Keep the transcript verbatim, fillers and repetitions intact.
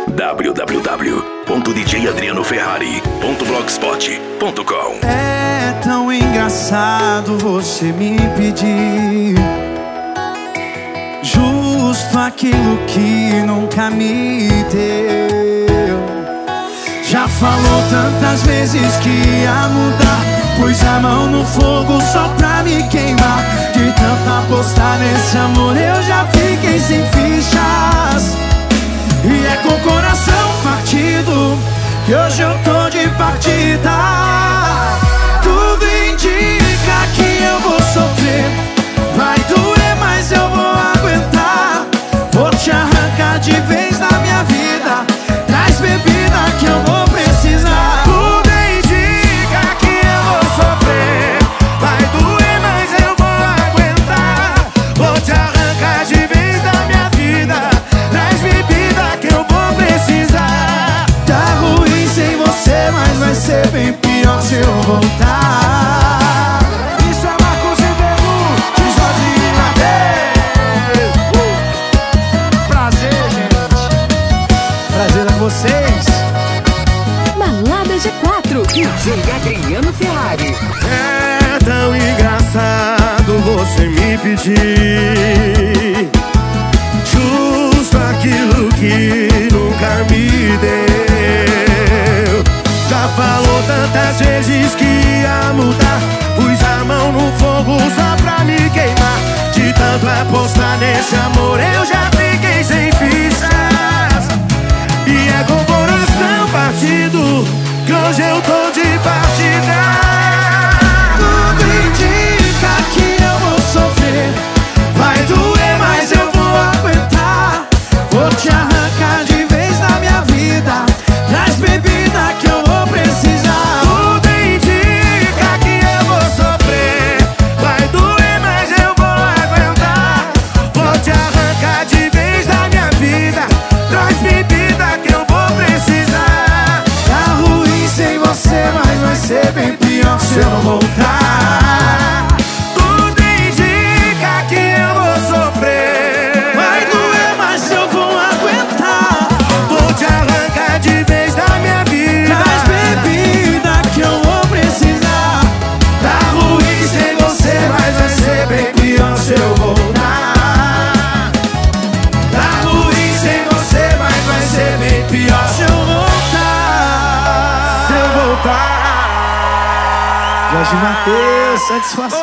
w w w ponto d j adriano ferrari ponto blogspot ponto com. É tão engraçado você me pedir justo aquilo que nunca me deu. Já falou tantas vezes que ia mudar, pôs a mão no fogo só pra me queimar. De tanto apostar nesse amor eu já fiquei sem fichas. E é com o coração partido que hoje eu tô de partida. Tudo indica que eu vou sofrer, vai doer, mas eu vou aguentar. Vou te arrancar de vez da minha vida, traz bebida que eu vou precisar. Tudo indica que eu vou sofrer, vai doer, mas eu vou aguentar. Vou te arrancar de vez da minha vida, traz bebida que eu vou precisar. Tá ruim sem você, mas vai ser bem pior se eu voltar. Isso é Marcos e Belu, de Jorge e Nadê. uh! Prazer, gente. Prazer a vocês. Balada G quatro, D J Adriano Ferrari. É tão engraçado você me pedir justo aquilo que nunca me deu. Já falou tantas vezes que ia mudar, pus a mão no fogo só pra me queimar. De tanto apostar nesse amor eu já fiquei sem fichas. E é com o coração partido que hoje eu tô de partida. Tudo indica que eu vou sofrer, vai doer, mas eu vou aguentar. Vou te arrancar de vez da minha vida, traz bebida que eu vou precisar. Tudo indica que eu vou sofrer, vai doer, mas eu vou aguentar. Vou te arrancar de vez da minha vida, traz bebida que eu vou precisar. Tá ruim sem você, mas vai ser bem pior se eu voltar. Tudo indica que eu vou sofrer, Vai doer, mas eu vou aguentar. vou te arrancar de vez da minha vida, Traz bebida que eu vou precisar. Tá ruim sem você, mas vai ser bem pior se eu voltar. Tá ruim sem você, mas vai ser bem pior se eu voltar. se eu voltar. Jorge Mateus, satisfação.